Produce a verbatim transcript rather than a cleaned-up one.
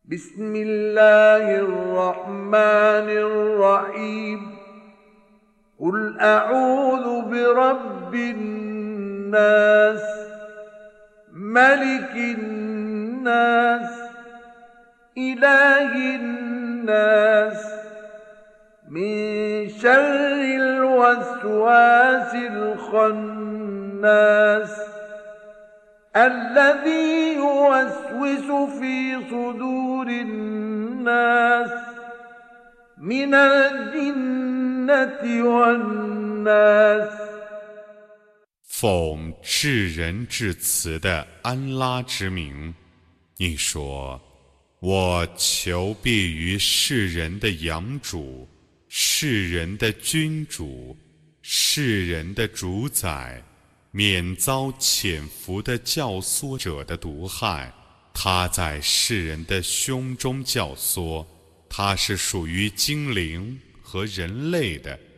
بسم الله الرحمن الرحيم قل أعوذ برب الناس ملك الناس إله الناس من شر الوسواس الخناس الذي يوسوس في صدور الناس من الجنة والناس 奉至仁至慈的安拉之名，你说：我求避于世人的养主、世人的君主、世人的主宰，免遭潜伏的教唆者的毒害。他在世人的胸中教唆，他是属于精灵和人类的。